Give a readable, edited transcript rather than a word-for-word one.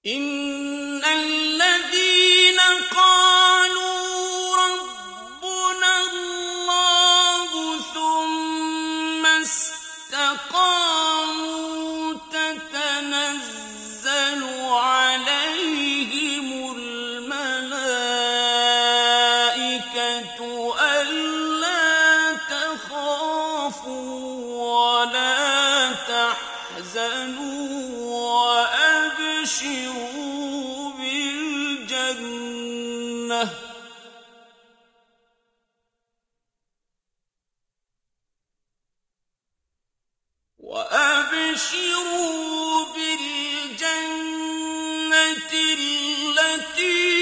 إن الذين قالوا ربنا الله ثم استقاموا تتنزل عليهم الملائكة ألا تخافوا ولا تحزنوا وأبشروا بالجنة التي